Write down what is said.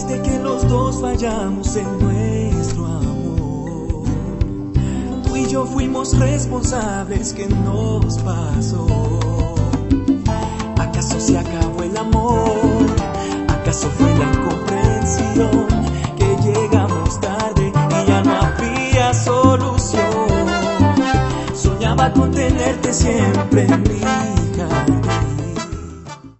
de que los dos fallamos en nuestro amor. Tú y yo fuimos responsables. ¿Qué nos pasó? ¿Acaso se acabó el amor? ¿Acaso fue la incomprensión? Que llegamos tarde y ya no había solución. Soñaba con tenerte siempre en mi jardín.